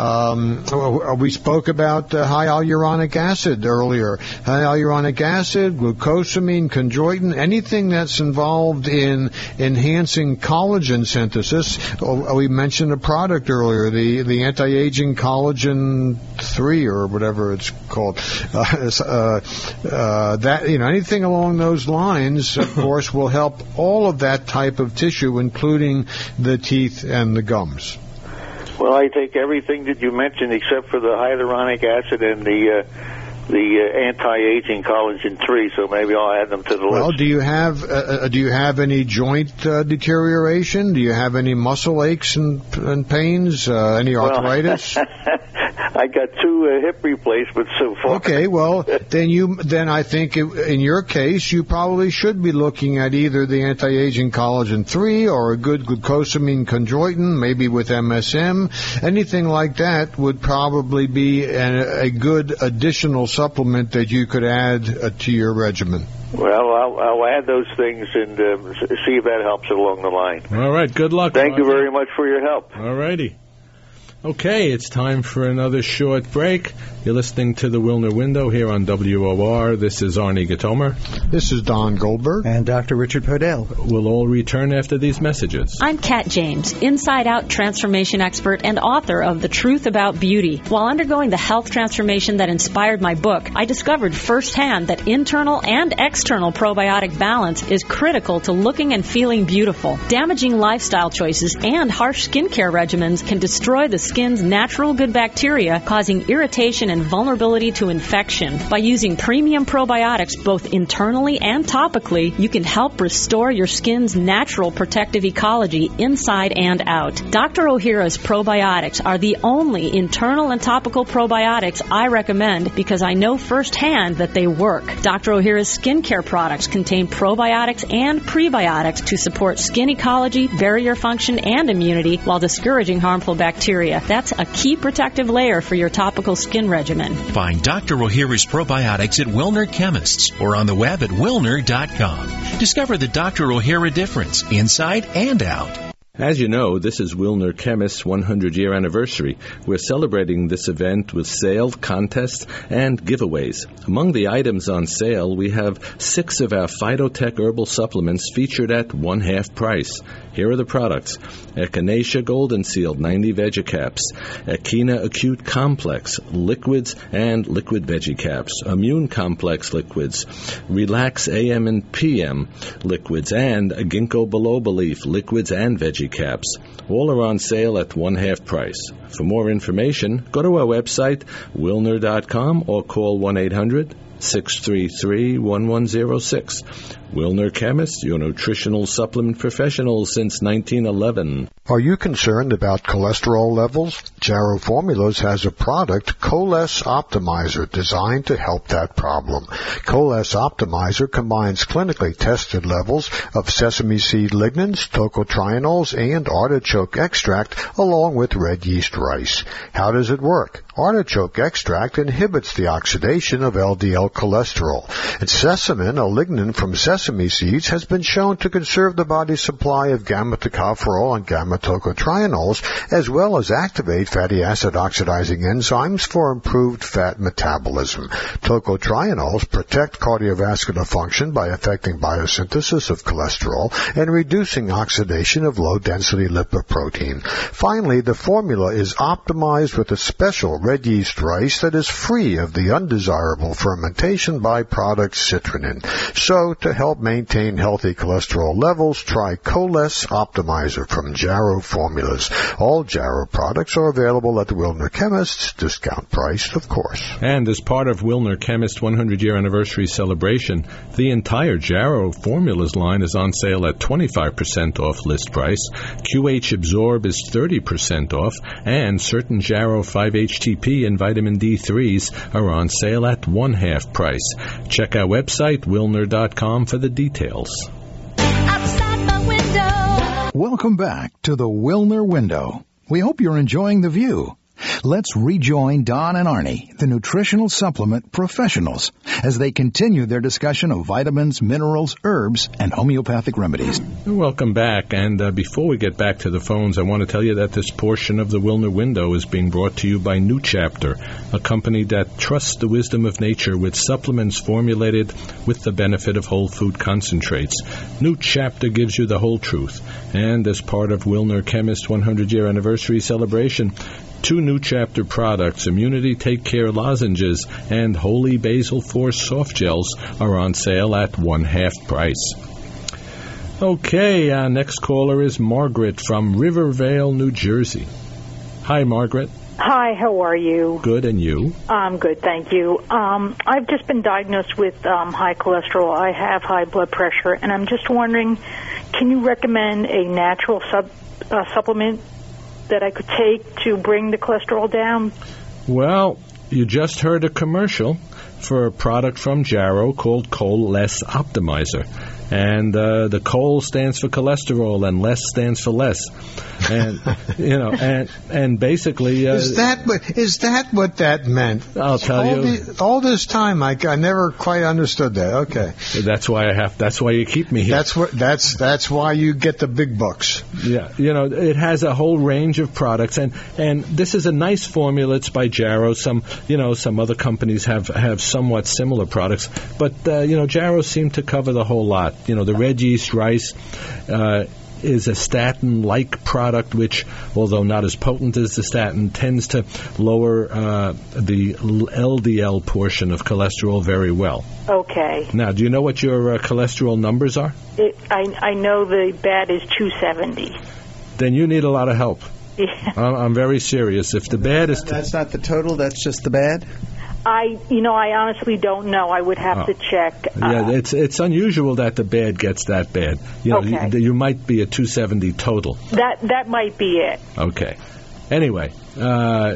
Um, we spoke about uh, high hyaluronic acid earlier. High hyaluronic acid, glucosamine, chondroitin, anything that's involved in enhancing collagen collagen synthesis. Oh, we mentioned a product earlier, the, the anti-aging collagen three or whatever it's called. Uh, uh, uh, that, you know, anything along those lines, of course, will help all of that type of tissue, including the teeth and the gums. Well, I take everything that you mentioned except for the hyaluronic acid and the uh, the uh, anti-aging collagen three, so maybe I'll add them to the well, list. Well, do you have uh, do you have any joint uh, deterioration? Do you have any muscle aches and, and pains? Uh, any arthritis? Well, I got two uh, hip replacements so far. Okay, well, then you then I think it, in your case you probably should be looking at either the anti-aging collagen three or a good glucosamine chondroitin, maybe with M S M. Anything like that would probably be a, a good additional supplement that you could add uh, to your regimen. Well, I'll, I'll add those things and uh, see if that helps along the line. All right, good luck. Thank you very much for your help. All righty. Okay, it's time for another short break. You're listening to the Wilner Window here on W O R. This is Arnie Gatomer. This is Don Goldberg. And Doctor Richard Podell. We'll all return after these messages. I'm Kat James, inside-out transformation expert and author of The Truth About Beauty. While undergoing the health transformation that inspired my book, I discovered firsthand that internal and external probiotic balance is critical to looking and feeling beautiful. Damaging lifestyle choices and harsh skincare regimens can destroy the skin's natural good bacteria, causing irritation and vulnerability to infection. By using premium probiotics both internally and topically, you can help restore your skin's natural protective ecology inside and out. Doctor Ohhira's probiotics are the only internal and topical probiotics I recommend because I know firsthand that they work. Doctor Ohhira's skincare products contain probiotics and prebiotics to support skin ecology, barrier function, and immunity while discouraging harmful bacteria. That's a key protective layer for your topical skin regimen. Find Doctor Ohhira's probiotics at Wilner Chemists or on the web at wilner dot com. Discover the Doctor Ohhira difference inside and out. As you know, this is Wilner Chemist's one hundred year anniversary. We're celebrating this event with sale, contests, and giveaways. Among the items on sale, we have six of our Phytotech herbal supplements featured at one-half price. Here are the products: Echinacea Golden Sealed ninety Vegicaps, Echina Acute Complex liquids and liquid Vegicaps, Immune Complex liquids, Relax A M and P M liquids, and Ginkgo Biloba Leaf liquids and Vegicaps. Caps. All are on sale at one-half price. For more information, go to our website, wilner dot com, or call one eight hundred six three three one one zero six. Wilner Chemist, your nutritional supplement professional since nineteen eleven. Are you concerned about cholesterol levels? Jarrow Formulas has a product, Coles Optimizer, designed to help that problem. Coles Optimizer combines clinically tested levels of sesame seed lignans, tocotrienols, and artichoke extract along with red yeast rice. How does it work? Artichoke extract inhibits the oxidation of L D L cholesterol. And sesamin, a lignin from sesame seeds, has been shown to conserve the body's supply of gamma-tocopherol and gamma-tocotrienols, as well as activate fatty acid oxidizing enzymes for improved fat metabolism. Tocotrienols protect cardiovascular function by affecting biosynthesis of cholesterol and reducing oxidation of low-density lipoprotein. Finally, the formula is optimized with a special red yeast rice that is free of the undesirable fermentation byproduct citrinin. So, to help maintain healthy cholesterol levels, try Coles Optimizer from Jarrow Formulas. All Jarrow products are available at the Wilner Chemists, discount priced, of course. And as part of Wilner Chemist's one hundred year anniversary celebration, the entire Jarrow Formulas line is on sale at twenty-five percent off list price. Q H Absorb is thirty percent off, and certain Jarrow five H T P and vitamin D threes are on sale at one-half price. Check our website, wilner dot com, for the details. Outside my window. Welcome back to the Wilner Window. We hope you're enjoying the view. Let's rejoin Don and Arnie, the nutritional supplement professionals, as they continue their discussion of vitamins, minerals, herbs, and homeopathic remedies. Welcome back, and uh, before we get back to the phones, I want to tell you that this portion of the Wilner Window is being brought to you by New Chapter, a company that trusts the wisdom of nature with supplements formulated with the benefit of whole food concentrates. New Chapter gives you the whole truth, and as part of Wilner Chemist's one hundred year anniversary celebration, two New Chapter products, Immunity Take Care lozenges and Holy Basil Force soft gels, are on sale at one-half price. Okay, our next caller is Margaret from Rivervale, New Jersey. Hi, Margaret. Hi, how are you? Good, and you? I'm good, thank you. Um, I've just been diagnosed with um, high cholesterol. I have high blood pressure, and I'm just wondering, can you recommend a natural sub, uh, supplement that I could take to bring the cholesterol down? Well, you just heard a commercial for a product from Jarrow called Coles Optimizer. and uh, the col stands for cholesterol, and less stands for less, and you know, and and basically, uh, is that what is that what that meant? I'll tell all you. The, all this time, I, I never quite understood that. Okay, that's why I have. That's why you keep me here. That's what. That's that's why you get the big bucks. Yeah, you know, it has a whole range of products, and and this is a nice formula. It's by Jarrow. Some, you know, some other companies have have somewhat similar products, but uh, you know, Jarrow seemed to cover the whole lot. You know, the red yeast rice uh, is a statin-like product, which, although not as potent as the statin, tends to lower uh, the L D L portion of cholesterol very well. Okay. Now, do you know what your uh, cholesterol numbers are? It, I, I know the bad is two seventy. Then you need a lot of help. Yeah. I'm, I'm very serious. If the bad is... T- that's not the total, that's just the bad? I, you know, I honestly don't know. I would have oh. to check. Yeah, uh, it's it's unusual that the bad gets that bad. You know, okay. you, you might be at two seventy total. That that might be it. Okay. Anyway, uh,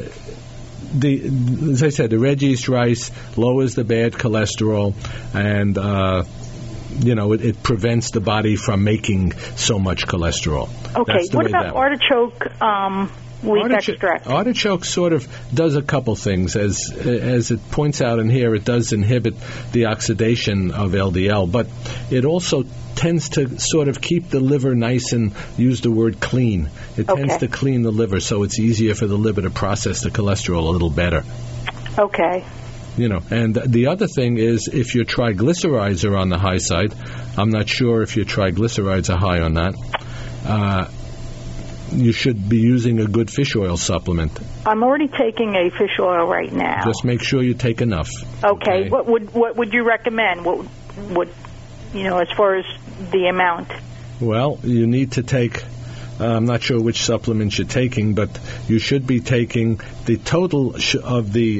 the as I said, the red yeast rice lowers the bad cholesterol, and uh, you know, it, it prevents the body from making so much cholesterol. Okay. What about artichoke? Um, Weak Artichoke, extract. artichoke sort of does a couple things. As as it points out in here, it does inhibit the oxidation of L D L, but it also tends to sort of keep the liver nice and use the word clean. It Okay. tends to clean the liver, so it's easier for the liver to process the cholesterol a little better. Okay. You know, and the other thing is if your triglycerides are on the high side, I'm not sure if your triglycerides are high or not, uh, you should be using a good fish oil supplement. I'm already taking a fish oil right now. Just make sure you take enough. Okay. okay? What would what would you recommend? What would you know as far as the amount? Well, you need to take. Uh, I'm not sure which supplements you're taking, but you should be taking the total sh- of the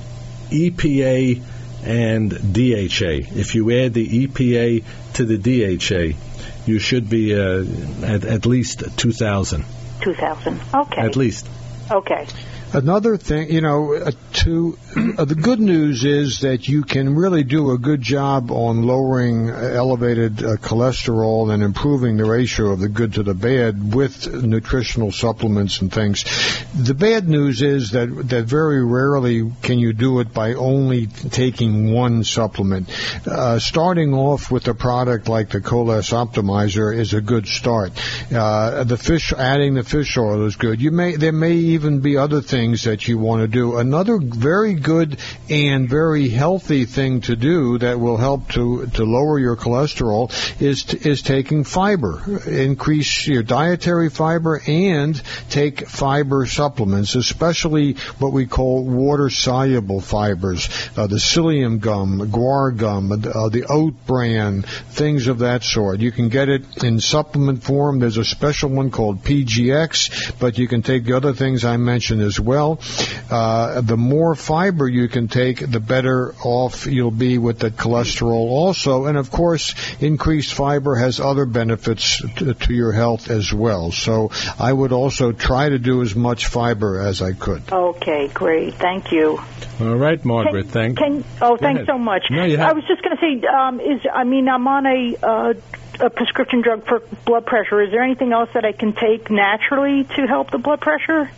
E P A and D H A. If you add the E P A to the D H A, you should be uh, at at least two thousand. two thousand. Okay. At least. Okay. Another thing, you know, uh, to uh, the good news is that you can really do a good job on lowering uh, elevated uh, cholesterol and improving the ratio of the good to the bad with nutritional supplements and things. The bad news is that that very rarely can you do it by only taking one supplement. Uh, starting off with a product like the Coles Optimizer is a good start. Uh, the fish, adding the fish oil is good. You may there may even be other things that you want to do. Another very good and very healthy thing to do that will help to, to lower your cholesterol is to, is taking fiber. Increase your dietary fiber and take fiber supplements, especially what we call water-soluble fibers, uh, the psyllium gum, guar gum, uh, the oat bran, things of that sort. You can get it in supplement form. There's a special one called P G X, but you can take the other things I mentioned as well. Well, uh, the more fiber you can take, the better off you'll be with the cholesterol also. And, of course, increased fiber has other benefits to, to your health as well. So I would also try to do as much fiber as I could. Okay, great. Thank you. All right, Margaret. Can, thank can, Oh, thanks so much. No, you have- I was just going to say, um, is I mean, I'm on a... Uh, a prescription drug for blood pressure. Is there anything else that I can take naturally to help the blood pressure?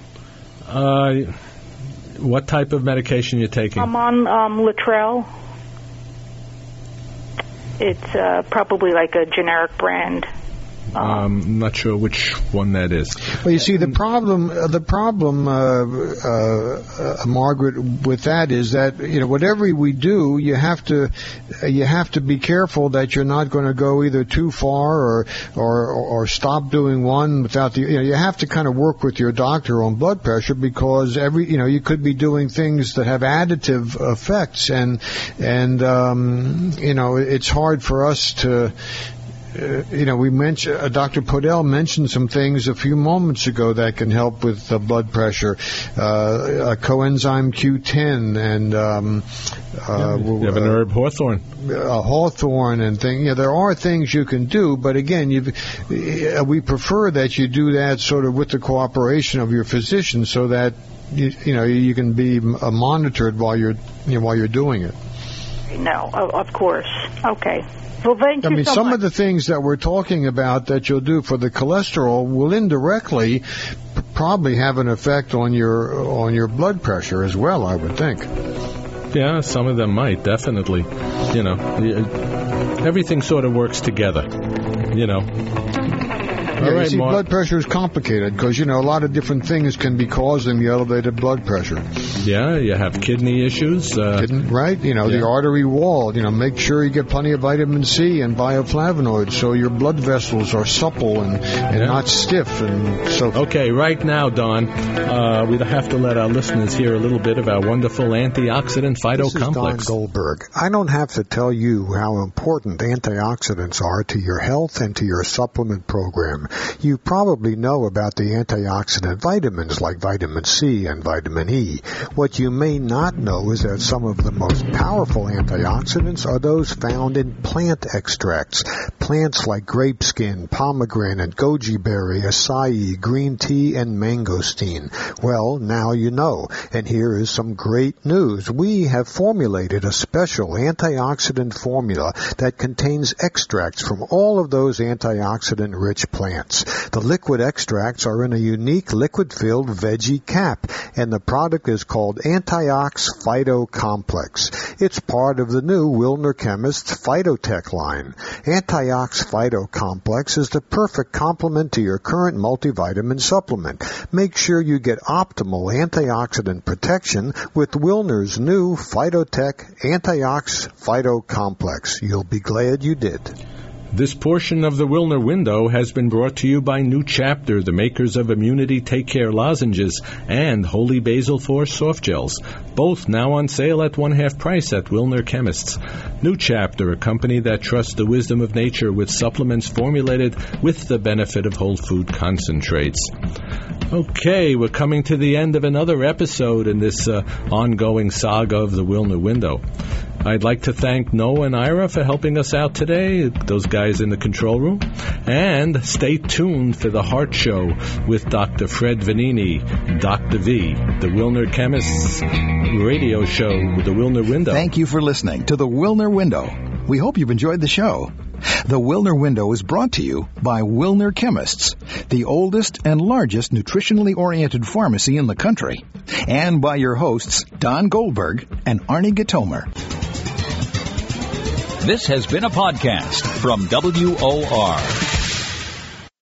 Uh, what type of medication you're taking? I'm on um, Latrell. It's uh, probably like a generic brand. Um, I'm not sure which one that is. Well, you see, the problem, uh, the problem, uh, uh, uh, Margaret, with that is that you know whatever we do, you have to, uh, you have to be careful that you're not going to go either too far or, or, or stop doing one without the. You know, you have to kind of work with your doctor on blood pressure because every, you know, you could be doing things that have additive effects, and and um, you know, it's hard for us to. Uh, you know, we mentioned uh, Doctor Podell mentioned some things a few moments ago that can help with uh, blood pressure. Uh, a coenzyme Q ten and um, uh, you have an herb hawthorn, uh, hawthorn and thing. You know, there are things you can do, but again, you've, uh, we prefer that you do that sort of with the cooperation of your physician, so that you, you know you can be uh, monitored while you're you know, while you're doing it. No, of, of course. Okay. Well, thank I you mean, so some much. of the things that we're talking about that you'll do for the cholesterol will indirectly p- probably have an effect on your on your blood pressure as well, I would think. Yeah, some of them might, definitely. You know, everything sort of works together, you know. Yeah, All right, you see, Mark. blood pressure is complicated because, you know, a lot of different things can be causing the elevated blood pressure. Yeah, you have kidney issues. Uh, Kidney, right? You know, yeah. the artery wall. You know, make sure you get plenty of vitamin C and bioflavonoids so your blood vessels are supple and, and Yeah. not stiff and so forth. Okay, right now, Don, uh, we have to let our listeners hear a little bit of our wonderful antioxidant This is Don phytocomplex. Goldberg. I don't have to tell you how important antioxidants are to your health and to your supplement program. You probably know about the antioxidant vitamins like vitamin C and vitamin E. What you may not know is that some of the most powerful antioxidants are those found in plant extracts. Plants like grape skin, pomegranate, goji berry, acai, green tea, and mangosteen. Well, now you know. And here is some great news. We have formulated a special antioxidant formula that contains extracts from all of those antioxidant-rich plants. The liquid extracts are in a unique liquid-filled veggie cap, and the product is called Antiox Phytocomplex. It's part of the new Wilner Chemist's Phytotech line. Antiox Phytocomplex is the perfect complement to your current multivitamin supplement. Make sure you get optimal antioxidant protection with Wilner's new Phytotech Antiox Phytocomplex. You'll be glad you did. This portion of the Wilner Window has been brought to you by New Chapter, the makers of Immunity Take Care lozenges and Holy Basil Force soft gels, both now on sale at one-half price at Wilner Chemists. New Chapter, a company that trusts the wisdom of nature with supplements formulated with the benefit of whole food concentrates. Okay, we're coming to the end of another episode in this uh, ongoing saga of the Wilner Window. I'd like to thank Noah and Ira for helping us out today, those guys in the control room. And stay tuned for the Heart Show with Doctor Fred Vanini, Doctor V, the Wilner Chemists radio show with the Wilner Window. Thank you for listening to the Wilner Window. We hope you've enjoyed the show. The Wilner Window is brought to you by Wilner Chemists, the oldest and largest nutritionally oriented pharmacy in the country, and by your hosts, Don Goldberg and Arnie Gatomer. This has been a podcast from W O R.